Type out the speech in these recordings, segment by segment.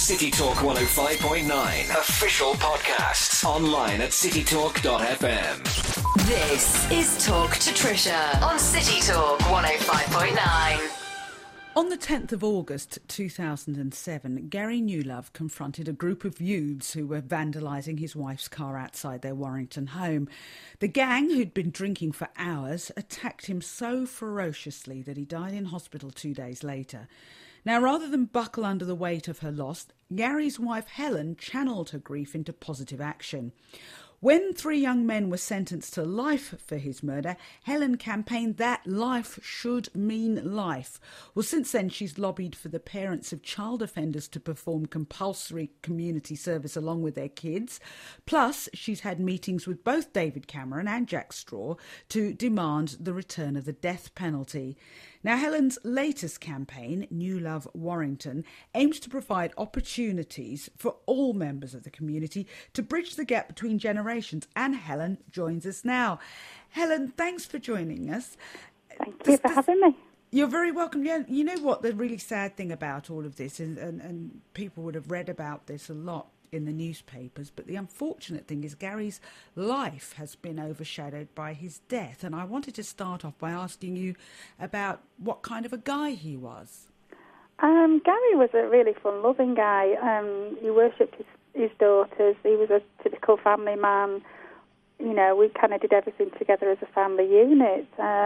City Talk 105.9 official podcasts online at citytalk.fm. This is Talk to Trisha on City Talk 105.9. On the 10th of August 2007, Gary Newlove confronted a group of youths who were vandalising his wife's car outside their Warrington home. The gang, who'd been drinking for hours, attacked him so ferociously that he died in hospital 2 days later. Now, rather than buckle under the weight of her loss, Gary's wife Helen channelled her grief into positive action. When 3 young men were sentenced to life for his murder, Helen campaigned that life should mean life. Well, since then, she's lobbied for the parents of child offenders to perform compulsory community service along with their kids. Plus, she's had meetings with both David Cameron and Jack Straw to demand the return of the death penalty. Now, Helen's latest campaign, New Love Warrington, aims to provide opportunities for all members of the community to bridge the gap between generations. And Helen joins us now. Helen, thanks for joining us. Thank you for having me. You're very welcome. Yeah, you know what the really sad thing about all of this is, and people would have read about this a lot in the newspapers, but the unfortunate thing is Gary's life has been overshadowed by his death. And I wanted to start off by asking you about what kind of a guy he was. Gary was a really fun-loving guy. He worshipped his daughters. He was a typical family man. You know, we kind of did everything together as a family unit.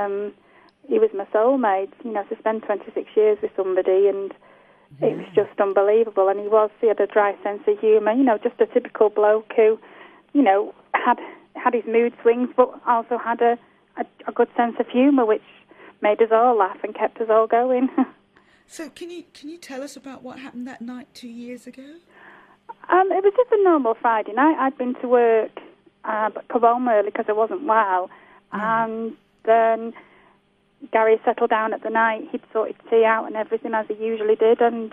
He was my soulmate. You know, to spend 26 years with somebody, and it was just unbelievable. And he had a dry sense of humour, you know, just a typical bloke who, you know, had his mood swings, but also had a good sense of humour, which made us all laugh and kept us all going. So can you tell us about what happened that night 2 years ago? It was just a normal Friday night. I'd been to work, but come home early because I wasn't well. And then Gary settled down at the night. He'd sorted tea out and everything as he usually did. And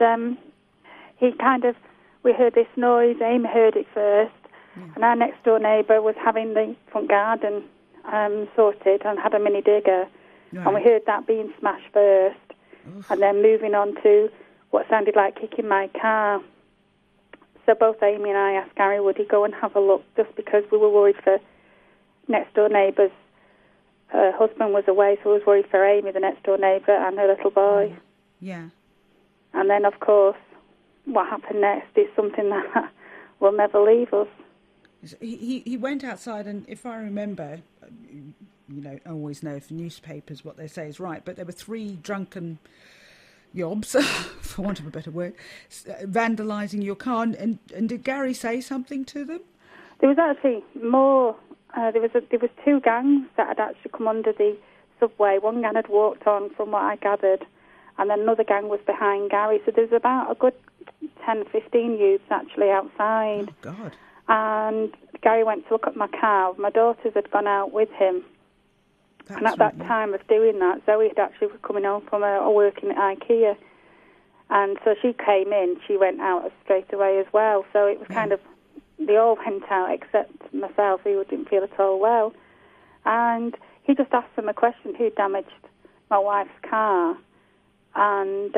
we heard this noise. Amy heard it first. And our next door neighbour was having the front garden sorted and had a mini digger. Right. And we heard that being smashed first. Oof. And then moving on to what sounded like kicking my car. So both Amy and I asked Gary, would he go and have a look, just because we were worried for next door neighbours. Her husband was away, so I was worried for Amy, the next door neighbour, and her little boy. Yeah. And then, of course, what happened next is something that will never leave us. He went outside, and if I remember, you know, I always know if newspapers what they say is right, but there were 3 drunken yobs, for want of a better word, vandalising your car. And did Gary say something to them? There was actually more. There was 2 gangs that had actually come under the subway. One gang had walked on, from what I gathered, and then another gang was behind Gary. So there was about a good 10, 15 youths actually outside. Oh, God. And Gary went to look at my car. My daughters had gone out with him. And at that time of doing that, Zoe had actually was coming home from her working at IKEA. And so she came in, she went out straight away as well. So it was kind of, they all went out except myself, who didn't feel at all well. And he just asked them a question, who damaged my wife's car? And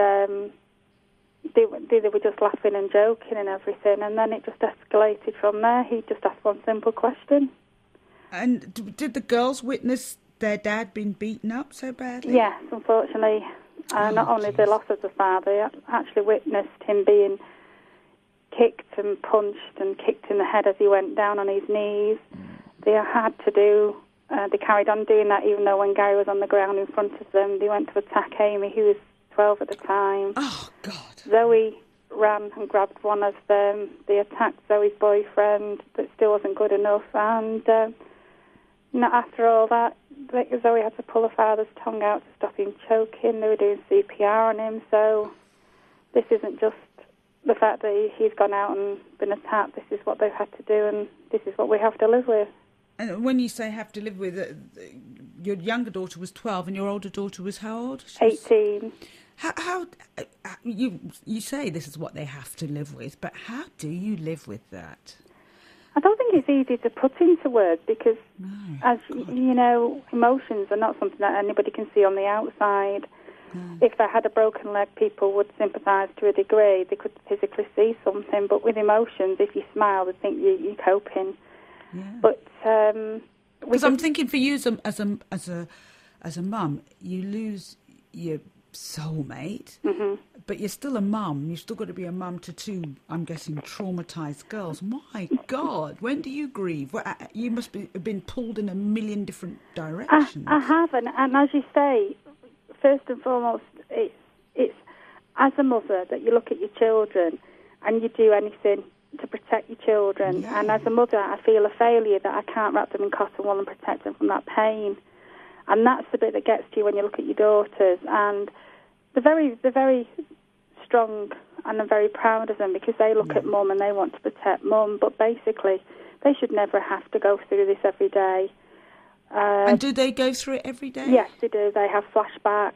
they were just laughing and joking and everything. And then it just escalated from there. He just asked one simple question. And did the girls witness their dad being beaten up so badly? Yes, unfortunately. Not only the loss of the father, they actually witnessed him being kicked and punched and kicked in the head as he went down on his knees. They carried on doing that even though when Gary was on the ground in front of them, they went to attack Amy, who was 12 at the time. Oh, God. Zoe ran and grabbed one of them. They attacked Zoe's boyfriend, but still wasn't good enough. And after all that, Zoe had to pull her father's tongue out to stop him choking. They were doing CPR on him. So this isn't just the fact that he's gone out and been attacked. This is what they've had to do, and this is what we have to live with. And when you say have to live with, your younger daughter was 12 and your older daughter was how old? 18. How you say this is what they have to live with, but how do you live with that? I don't think it's easy to put into words because, you know, emotions are not something that anybody can see on the outside. If they had a broken leg, people would sympathise to a degree. They could physically see something, but with emotions, if you smile, they think you're coping. Yeah. But because I'm thinking for you as a mum, you lose your soulmate, but you're still a mum. You've still got to be a mum to two, I'm guessing, traumatised girls. My God, when do you grieve? Well, you must have been pulled in a million different directions. I have, and as you say, first and foremost, it's as a mother that you look at your children and you do anything to protect your children. Yeah. And as a mother, I feel a failure that I can't wrap them in cotton wool and protect them from that pain. And that's the bit that gets to you when you look at your daughters. And they're very strong, and I'm very proud of them because they look at mum and they want to protect mum. But basically, they should never have to go through this every day. And do they go through it every day? Yes, they do. They have flashbacks.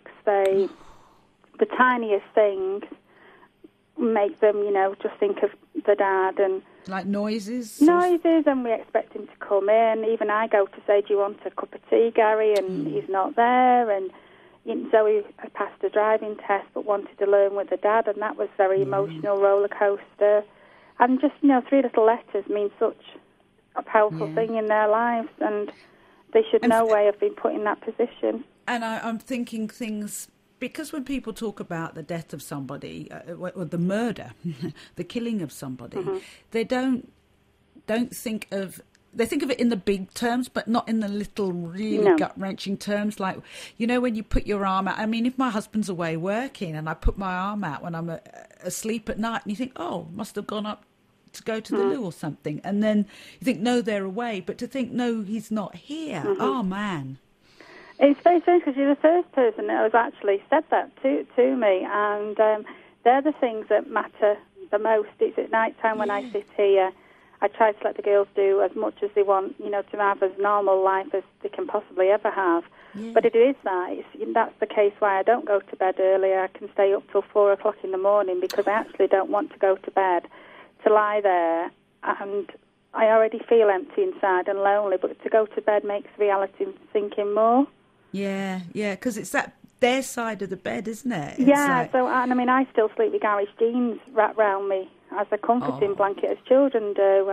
The tiniest things make them, just think of the dad and like noises. And we expect him to come in. Even I go to say, "Do you want a cup of tea, Gary?" And he's not there. And Zoe passed a driving test, but wanted to learn with the dad, and that was very emotional roller coaster. And just 3 little letters mean such a powerful thing in their lives, and they should know why I've been put in that position. And I'm thinking things, because when people talk about the death of somebody, or the murder, the killing of somebody, they don't think of... They think of it in the big terms, but not in the little, really gut-wrenching terms. Like, when you put your arm out... I mean, if my husband's away working and I put my arm out when I'm asleep at night, and you think, must have gone up to go to the loo or something. And then you think, no, they're away. But to think, no, he's not here. Oh, man. It's very strange because you're the first person that has actually said that to me. And they're the things that matter the most. It's at night time when I sit here. I try to let the girls do as much as they want, to have as normal life as they can possibly ever have. Yeah. But it is that. That's the case why I don't go to bed earlier. I can stay up till 4 o'clock in the morning because I actually don't want to go to bed, to lie there, and I already feel empty inside and lonely, but to go to bed makes reality sink in more. Yeah, because it's their side of the bed, isn't it? I still sleep with Gary's jeans wrapped round me as a comforting blanket, as children do.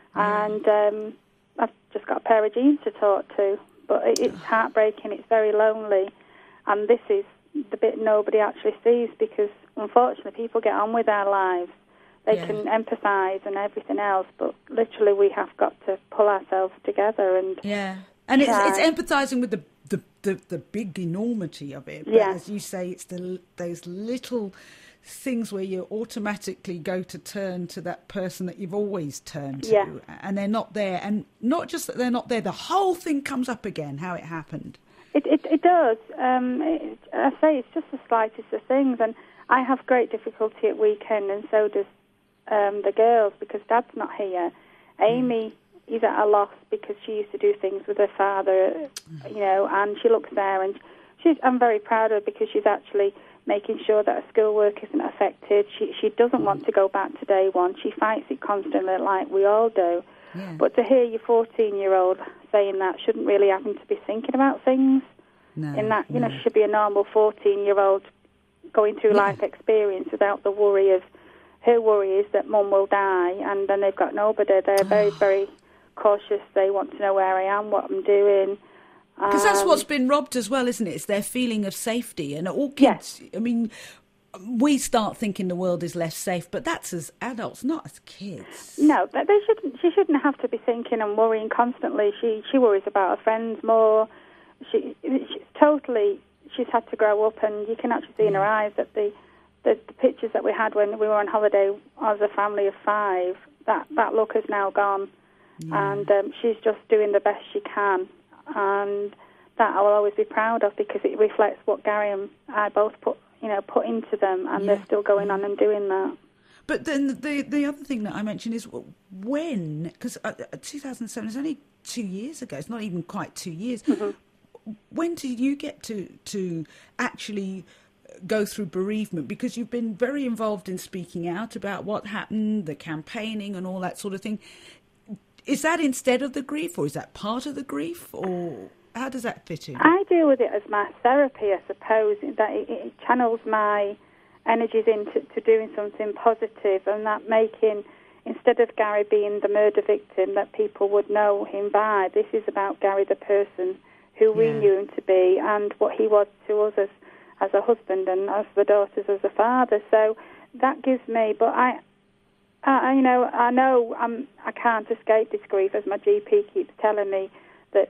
And I've just got a pair of jeans to talk to. But it's heartbreaking, it's very lonely. And this is the bit nobody actually sees because, unfortunately, people get on with their lives. They can empathise and everything else, but literally we have got to pull ourselves together. And and it's empathising with the big enormity of it. But as you say, it's those little things where you automatically go to turn to that person that you've always turned to, and they're not there. And not just that they're not there, the whole thing comes up again, how it happened. It does. I say it's just the slightest of things, and I have great difficulty at weekend, and so does the girls, because Dad's not here. Amy is at a loss because she used to do things with her father, and she looks there, and I'm very proud of her because she's actually making sure that her schoolwork isn't affected. She doesn't want to go back to day one. She fights it constantly like we all do. Yeah. But to hear your 14-year-old saying that shouldn't really happen to be thinking about things. No, in that, she should be a normal 14-year-old going through life experience without the worry of... Her worry is that Mum will die, and then they've got nobody. They're very, very cautious. They want to know where I am, what I'm doing. Because that's what's been robbed as well, isn't it? It's their feeling of safety. And all kids, I mean, we start thinking the world is less safe, but that's as adults, not as kids. No, but she shouldn't have to be thinking and worrying constantly. She worries about her friends more. She's had to grow up, and you can actually see in her eyes that the pictures that we had when we were on holiday as a family of 5, that look has now gone. Yeah. And she's just doing the best she can. And that I will always be proud of because it reflects what Gary and I both put into them, and they're still going on and doing that. But then the other thing that I mentioned is when, because 2007 is only 2 years ago. It's not even quite 2 years. Mm-hmm. When did you get to actually go through bereavement? Because you've been very involved in speaking out about what happened, the campaigning and all that sort of thing. Is that instead of the grief, or is that part of the grief, or how does that fit in? I deal with it as my therapy, I suppose, that it channels my energies into doing something positive, and that making, instead of Gary being the murder victim that people would know him by, this is about Gary the person who we knew him to be and what he was to us as a husband and as the daughters as a father. So that gives me, but I know I can't escape this grief, as my GP keeps telling me that.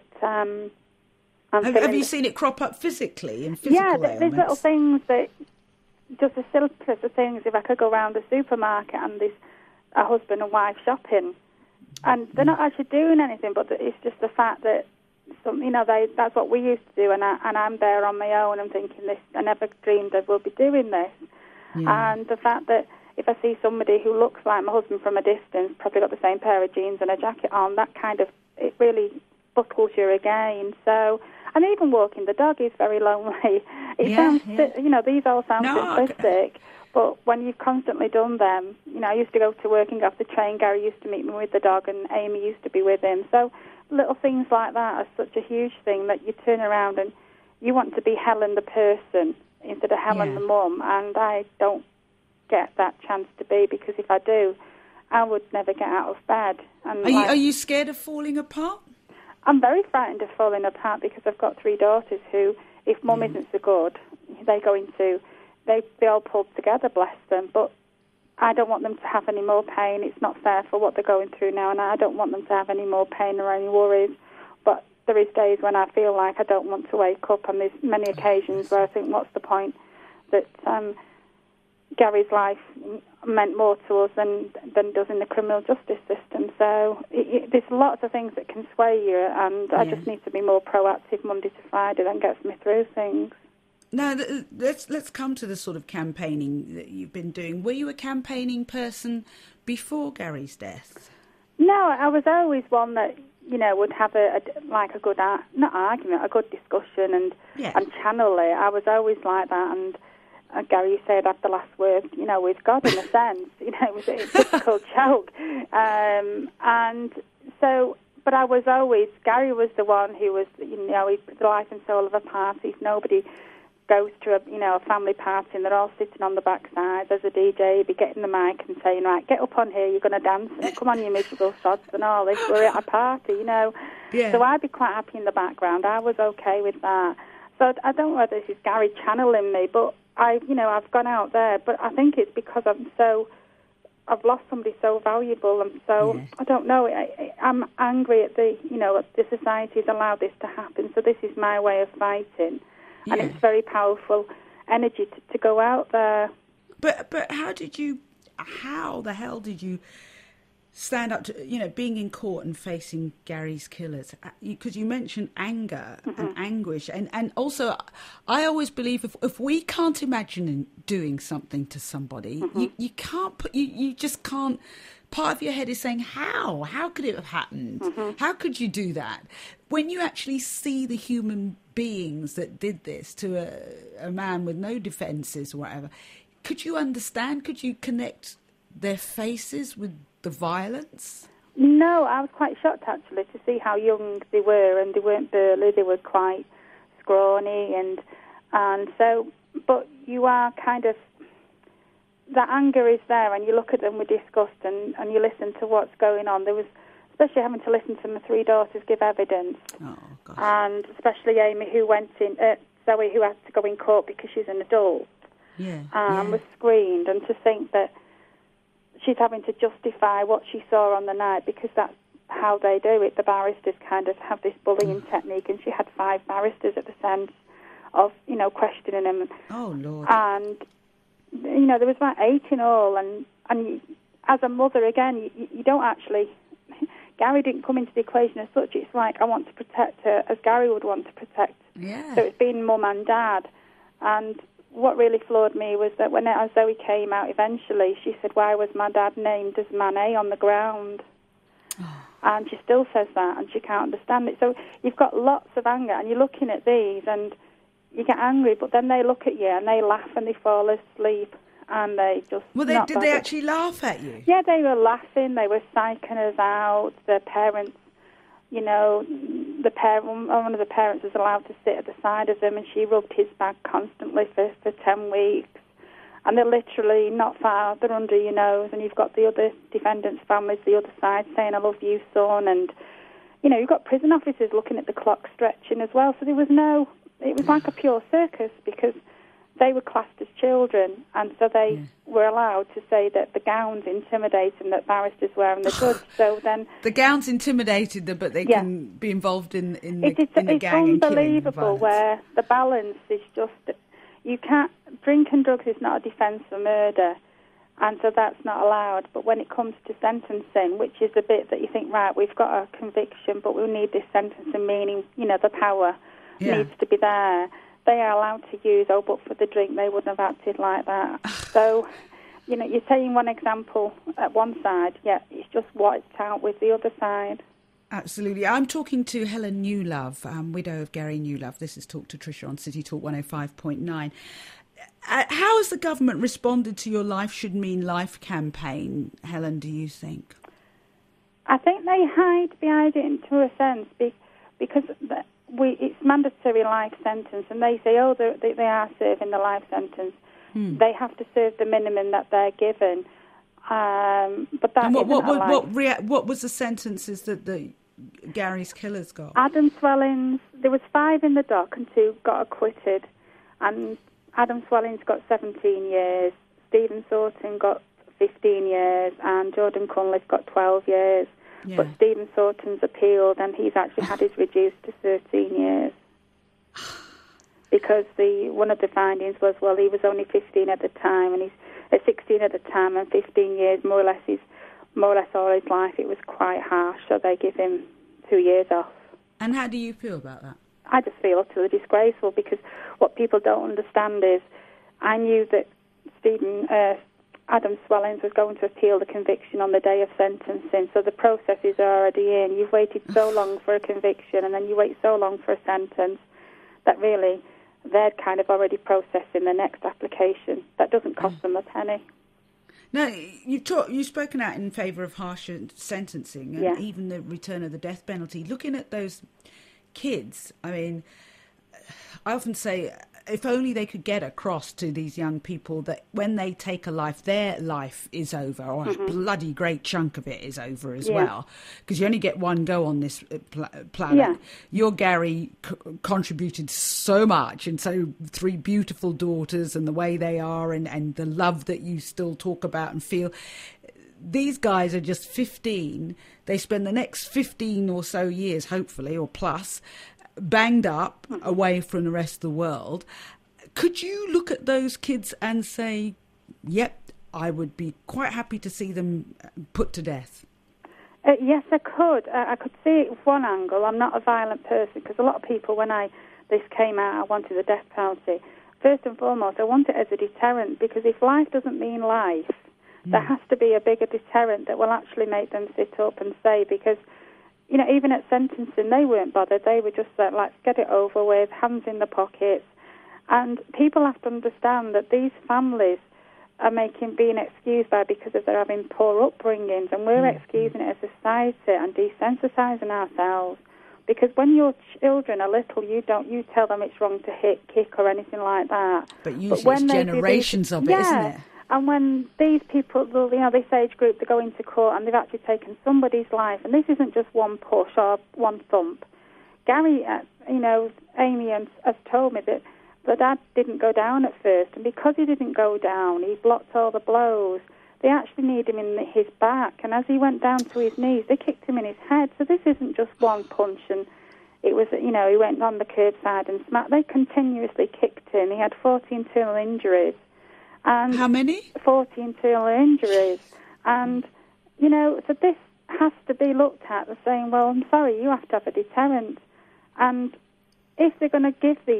Have you seen it crop up physically in physical ailments? There's little things that, just the simplest of things. If I could go around the supermarket and there's a husband and wife shopping, and they're not actually doing anything, but it's just the fact that that's what we used to do, and I'm there on my own. I'm thinking this. I never dreamed I would be doing this, and the fact that if I see somebody who looks like my husband from a distance, probably got the same pair of jeans and a jacket on, that kind of, it really buckles you again. So, and even walking the dog is very lonely. It sounds, these all sound simplistic, but when you've constantly done them, I used to go to work and go off the train. Gary used to meet me with the dog, and Amy used to be with him. So little things like that are such a huge thing that you turn around and you want to be Helen the person instead of Helen the mum, and I don't get that chance to be, because if I do, I would never get out of bed. And are you scared of falling apart? I'm very frightened of falling apart, because I've got 3 daughters who, if mum isn't so good, they all pulled together, bless them, but I don't want them to have any more pain. It's not fair for what they're going through now, and I don't want them to have any more pain or any worries. But there is days when I feel like I don't want to wake up, and there's many occasions where I think, what's the point? That Gary's life meant more to us than does in the criminal justice system. So there's lots of things that can sway you, and I just need to be more proactive Monday to Friday. That gets me through things. Now, let's come to the sort of campaigning that you've been doing. Were you a campaigning person before Gary's death? No, I was always one that, would have a good, not argument, a good discussion and channel it. I was always like that, and Gary said I'd have the last word, with God in a sense. It was a difficult joke. And so, but I was always, Gary was the one who was, the life and soul of a party. If nobody goes to a family party and they're all sitting on the backside, there's a DJ, he'd be getting the mic and saying, right, get up on here, you're going to dance, and come on, you miserable sods and all this, we're at a party, Yeah. So I'd be quite happy in the background. I was okay with that. So I don't know whether this is Gary channeling me, but I've gone out there, but I think it's because I've lost somebody so valuable, and so, I don't know, I'm angry at the society's allowed this to happen, so this is my way of fighting. And it's very powerful energy to go out there. But how the hell did you stand up to, being in court and facing Gary's killers? Because you mentioned anger and anguish. And also, I always believe if we can't imagine doing something to somebody, you can't you just can't. Part of your head is saying, how? How could it have happened? How could you do that? When you actually see the human beings that did this to a man with no defences or whatever, could you understand? Could you connect their faces with the violence? No, I was quite shocked, actually, to see how young they were, and they weren't burly, they were quite scrawny, and so, but you are kind of, that anger is there, and you look at them with disgust, and you listen to what's going on. There was, especially having to listen to my 3 daughters give evidence, and especially Amy, who went in, Zoe, who had to go in court because she's an adult, was screened, and to think that she's having to justify what she saw on the night, because that's how they do it. The barristers kind of have this bullying technique, and she had 5 barristers at the sense of, questioning him. Oh, Lord. And there was about 8 in all, and as a mother, again, you don't actually... Gary didn't come into the equation as such. It's like, I want to protect her as Gary would want to protect. Yeah. So it's been mum and dad. And what really floored me was that when Zoe came out eventually, she said, why was my dad named as Manet on the ground? And she still says that, and she can't understand it. So you've got lots of anger, and you're looking at these, and you get angry, but then they look at you and they laugh and they fall asleep, and they just... Well, did they actually laugh at you? Yeah, they were laughing. They were psyching us out. Their parents you know, one of the parents was allowed to sit at the side of them, and she rubbed his back constantly for 10 weeks. And they're literally not far, they're under your nose, and you've got the other defendants' families, the other side, saying, I love you, son. And, you know, you've got prison officers looking at the clock stretching as well. So it was like a pure circus, because they were classed as children, and so they were allowed to say that the gowns intimidate them, that barristers wearing the goods. So then the gowns intimidated them, but they can be involved in the gang and killing. It's unbelievable where the balance is just, you can't, drink and drugs is not a defence for murder, and so that's not allowed. But when it comes to sentencing, which is the bit that you think, right, we've got a conviction, but we need this sentencing, meaning, you know, the power needs to be there. They are allowed to use, but for the drink, they wouldn't have acted like that. So, you know, you're saying one example at one side, it's just wiped out with the other side. Absolutely. I'm talking to Helen Newlove, widow of Gary Newlove. This is Talk to Tricia on City Talk 105.9. How has the government responded to your Life Should Mean Life campaign, Helen, do you think? I think they hide behind it to a sense because it's mandatory life sentence, and they say, they are serving the life sentence. They have to serve the minimum that they're given. But that what was the sentences that the Gary's killers got? Adam Swellings, there was 5 in the dock and 2 got acquitted, and Adam Swellings got 17 years, Stephen Sorton got 15 years, and Jordan Cunliffe got 12 years. Yeah. But Stephen Sorton's appealed, and he's actually had his reduced to 13 years. Because one of the findings was, he was only 15 at the time, and he's 16 at the time, and 15 years, more or less all his life. It was quite harsh, so they give him 2 years off. And how do you feel about that? I just feel utterly disgraceful, because what people don't understand is, I knew that Adam Swellings was going to appeal the conviction on the day of sentencing, so the process is already in. You've waited so long for a conviction, and then you wait so long for a sentence, that really they're kind of already processing the next application. That doesn't cost them a penny. Now, you've spoken out in favour of harsher sentencing and even the return of the death penalty. Looking at those kids, I mean, I often say, if only they could get across to these young people that when they take a life, their life is over, or a bloody great chunk of it is over as well, because you only get one go on this planet. Yeah. Your Gary contributed so much, and so 3 beautiful daughters, and the way they are, and the love that you still talk about and feel. These guys are just 15. They spend the next 15 or so years, hopefully, or plus, banged up away from the rest of the world. Could you look at those kids and say, yep, I would be quite happy to see them put to death? Yes, I could. I could see it from one angle. I'm not a violent person, because a lot of people, when this came out, I wanted the death penalty. First and foremost, I want it as a deterrent, because if life doesn't mean life, there has to be a bigger deterrent that will actually make them sit up and say, because, you know, even at sentencing, they weren't bothered. They were just like, let's get it over with, hands in the pockets. And people have to understand that these families are being excused because of their having poor upbringings, and we're excusing it as a society and desensitising ourselves. Because when your children are little, you tell them it's wrong to hit, kick, or anything like that. But usually it's generations of it, isn't it? And when these people, this age group, they go into court and they've actually taken somebody's life, and this isn't just one push or one thump. Gary, Amy has told me that the dad didn't go down at first, and because he didn't go down, he blocked all the blows. They actually kneed him in his back, and as he went down to his knees, they kicked him in his head. So this isn't just one punch, and it was, he went on the curbside and smacked. They continuously kicked him. He had 14 internal injuries. And how many? 40 internal injuries. And, so this has to be looked at as saying, well, I'm sorry, you have to have a deterrent. And if they're going to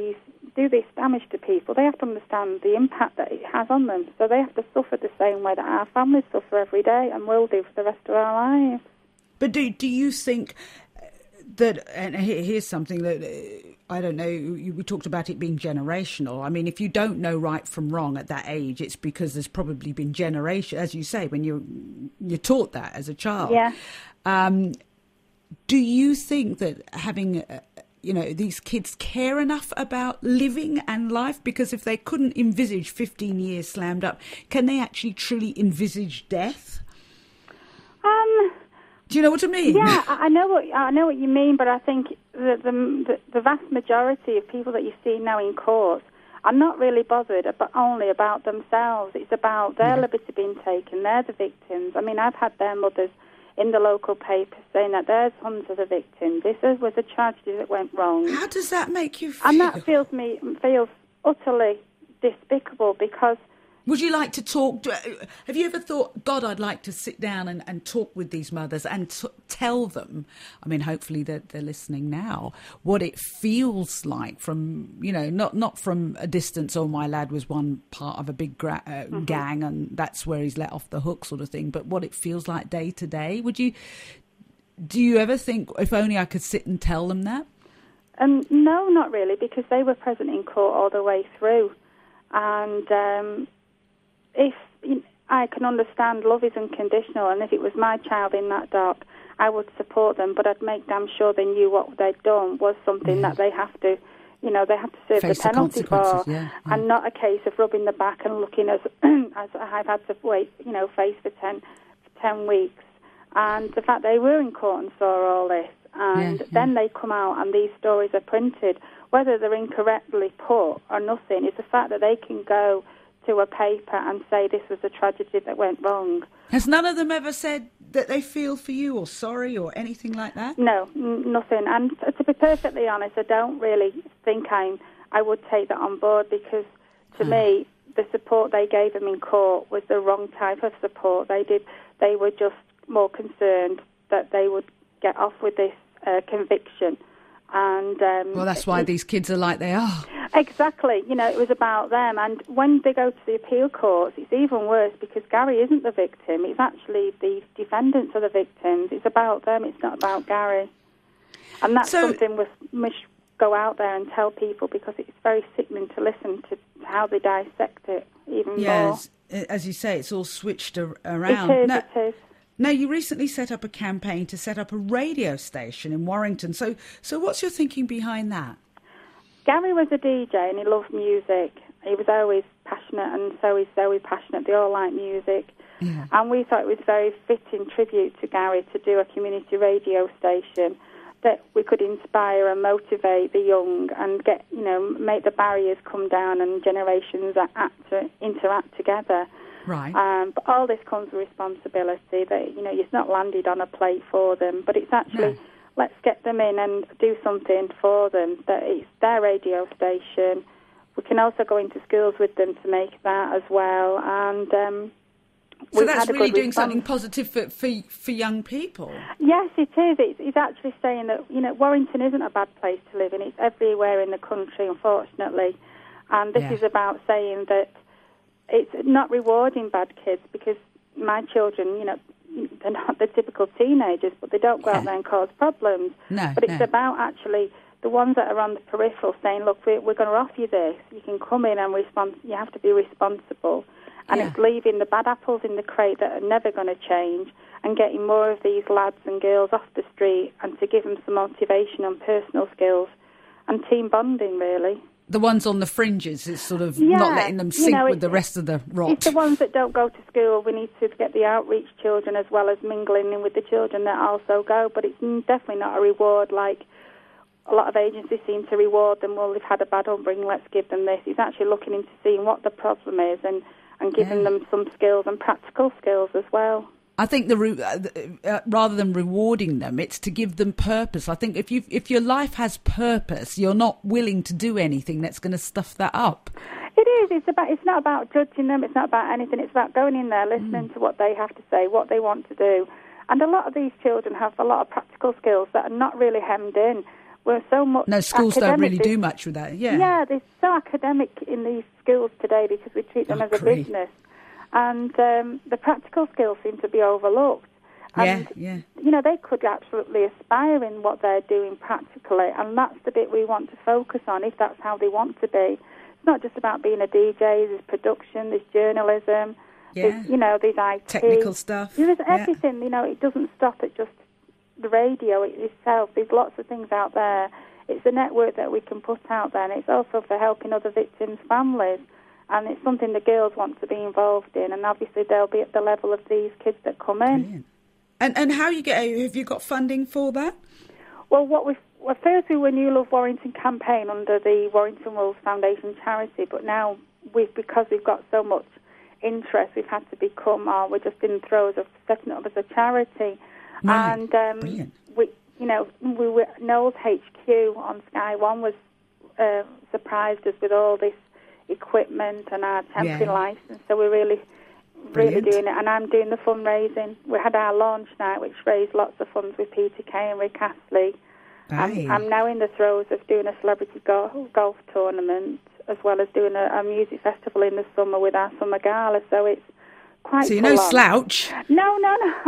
do this damage to people, they have to understand the impact that it has on them. So they have to suffer the same way that our families suffer every day and will do for the rest of our lives. But do you think that, and here's something that, I don't know, we talked about it being generational. I mean, if you don't know right from wrong at that age, it's because there's probably been generation, as you say, when you're taught that as a child. Yeah. do you think that having, these kids care enough about living and life? Because if they couldn't envisage 15 years slammed up, can they actually truly envisage death? Do you know what I mean? Yeah, I know what you mean, but I think the vast majority of people that you see now in court are not really bothered only about themselves. It's about their liberty being taken. They're the victims. I mean, I've had their mothers in the local paper saying that their sons are the victims. This was a tragedy that went wrong. How does that make you feel? And that feels utterly despicable because... Would you like to talk? Have you ever thought, God, I'd like to sit down and talk with these mothers and tell them, I mean, hopefully they're listening now, what it feels like from, not from a distance, oh, my lad was one part of a big gang and that's where he's let off the hook sort of thing, but what it feels like day to day? Do you ever think, if only I could sit and tell them that? No, not really, because they were present in court all the way through. And... if I can understand love is unconditional, and if it was my child in that dock, I would support them, but I'd make damn sure they knew what they'd done was something that they have to, they have to serve face the penalty for, and not a case of rubbing the back and looking as I've had to wait, face for 10 weeks. And the fact they were in court and saw all this, and then they come out and these stories are printed, whether they're incorrectly put or nothing, is the fact that they can go to a paper and say this was a tragedy that went wrong. Has none of them ever said that they feel for you or sorry or anything like that? No, nothing. And to be perfectly honest, I don't really think I would take that on board, because to me, the support they gave them in court was the wrong type of support. They were just more concerned that they would get off with this conviction. And well, that's why these kids are like they are. Exactly. It was about them. And when they go to the appeal courts, it's even worse, because Gary isn't the victim. It's actually the defendants are the victims. It's about them. It's not about Gary. And that's something we must go out there and tell people, because it's very sickening to listen to how they dissect it even more. As you say, it's all switched around. It is. Now, you recently set up a campaign to set up a radio station in Warrington. So what's your thinking behind that? Gary was a DJ and he loved music. He was always passionate, and so is Zoe passionate. They all like music. Yeah. And we thought it was very fitting tribute to Gary to do a community radio station that we could inspire and motivate the young and get, make the barriers come down and generations interact together. Right. But all this comes with responsibility that, it's not landed on a plate for them, but it's actually, let's get them in and do something for them, that it's their radio station. We can also go into schools with them to make that as well. And so that's really doing something positive for young people. Yes, it is. It's actually saying that, Warrington isn't a bad place to live in. It's everywhere in the country, unfortunately. And this is about saying that it's not rewarding bad kids, because my children, they're not the typical teenagers, but they don't go out there and cause problems. No, but it's about actually the ones that are on the peripheral saying, look, we're going to offer you this. You can come in and you have to be responsible. And it's leaving the bad apples in the crate that are never going to change, and getting more of these lads and girls off the street, and to give them some motivation on personal skills and team bonding, really. The ones on the fringes, it's sort of not letting them sink with the rest of the rot. It's the ones that don't go to school. We need to get the outreach children as well as mingling in with the children that also go. But it's definitely not a reward like a lot of agencies seem to reward them. Well, they've had a bad upbringing, let's give them this. It's actually looking into seeing what the problem is and giving them some skills and practical skills as well. I think rather than rewarding them, it's to give them purpose. I think if your life has purpose, you're not willing to do anything that's going to stuff that up. It is. It's not about judging them. It's not about anything. It's about going in there, listening to what they have to say, what they want to do. And a lot of these children have a lot of practical skills that are not really hemmed in. We're so much. No, schools don't really do much with that. Yeah, they're so academic in these schools today because we treat them as a business. And the practical skills seem to be overlooked. And, they could absolutely aspire in what they're doing practically, and that's the bit we want to focus on, if that's how they want to be. It's not just about being a DJ, there's production, there's journalism, there's, there's IT. Technical stuff. There's everything, it doesn't stop at just the radio itself. There's lots of things out there. It's a network that we can put out there, and it's also for helping other victims' families. And it's something the girls want to be involved in, and obviously they'll be at the level of these kids that come in. Brilliant. And how have you got funding for that? Well, first we were New Love Warrington campaign under the Warrington Wolves Foundation charity, but now because we've got so much interest, we've had to we're just in the throes of setting it up as a charity. Right. And Brilliant. we were Knowles HQ on Sky One was surprised us with all this equipment and our temporary license, so we're really doing it. And I'm doing the fundraising. We had our launch night, which raised lots of funds with Peter Kay and Rick Astley. I'm now in the throes of doing a celebrity golf tournament, as well as doing a music festival in the summer with our summer gala. So it's quite. So you're no slouch. No.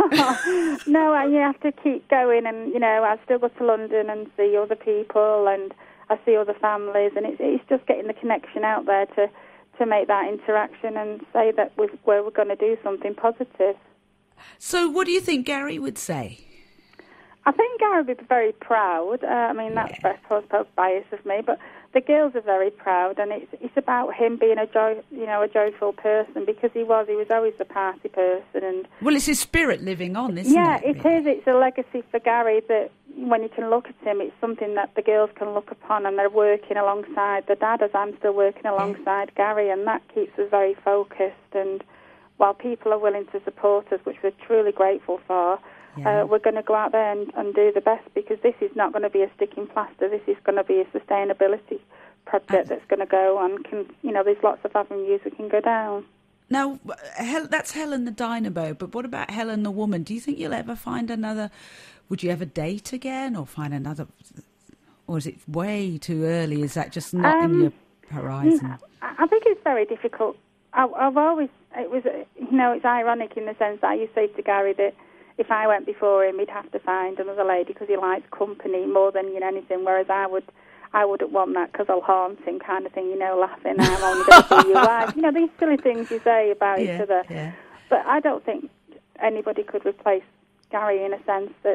No, you have to keep going, and I still go to London and see other people, and I see other families, and it's just getting the connection out there to make that interaction and say that we're going to do something positive. So what do you think Gary would say? I think Gary would be very proud. That's I suppose bias of me, but the girls are very proud, and it's about him being a joyful person, because he was always the party person. And well, it's his spirit living on, isn't it? Yeah, it is. It's a legacy for Gary that when you can look at him, it's something that the girls can look upon, and they're working alongside the dad, as I'm still working alongside Gary, and that keeps us very focused. And while people are willing to support us, which we're truly grateful for, we're going to go out there and do the best, because this is not going to be a sticking plaster. This is going to be a sustainability project that's going to go on. There's lots of avenues we can go down. Now, that's Helen the Dynamo, but what about Helen the woman? Do you think you'll ever find another? Would you ever date again, or find another? Or is it way too early? Is that just not in your horizon? I think it's very difficult. It's ironic in the sense that I used to say to Gary that if I went before him, he'd have to find another lady because he likes company more than anything, whereas I wouldn't want that because I'll haunt him, kind of thing, laughing, I'm only going to be your wife. These silly things you say about each other. Yeah. But I don't think anybody could replace Gary in a sense that,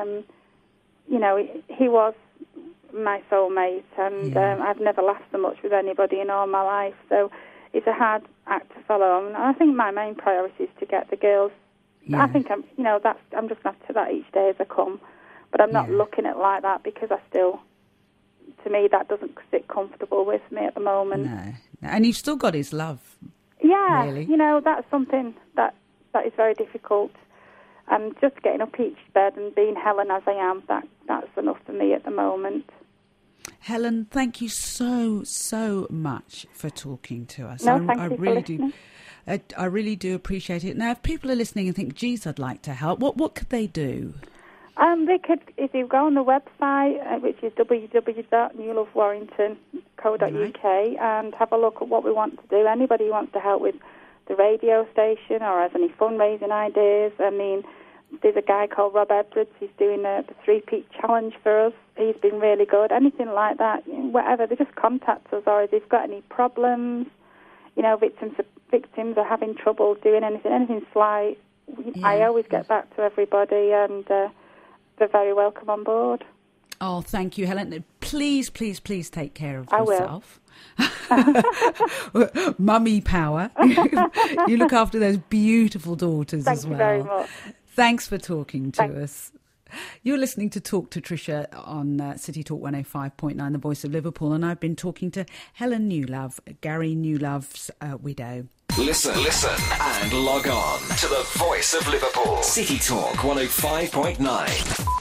he was my soulmate, and I've never laughed so much with anybody in all my life, so it's a hard act to follow. And I think my main priority is to get the girls. Yeah. I think I'm just going to have to that each day as I come, but I'm not looking at it like that, because to me, that doesn't sit comfortable with me at the moment. No. And you've still got his love. Yeah, really. That's something that is very difficult. And just getting up each bed and being Helen as I am, that's enough for me at the moment. Helen, thank you so much for talking to us. No, thank you for listening. I really do appreciate it. Now, if people are listening and think, geez, I'd like to help, what could they do? They could, if you go on the website, which is www.newlovewarrington.co.uk, and have a look at what we want to do. Anybody who wants to help with the radio station or has any fundraising ideas. There's a guy called Rob Edwards. He's doing the 3-peat challenge for us. He's been really good. Anything like that, whatever, they just contact us. Or if they've got any problems, victims are having trouble doing anything slight, I always get back to everybody, and they're very welcome on board. Oh, thank you, Helen. Please take care of yourself. Mummy power. You look after those beautiful daughters as well. Thank you very much. Thanks for talking to us. You're listening to Talk to Tricia on City Talk 105.9, the Voice of Liverpool, and I've been talking to Helen Newlove, Gary Newlove's widow. Listen, and log on to the Voice of Liverpool. City Talk 105.9.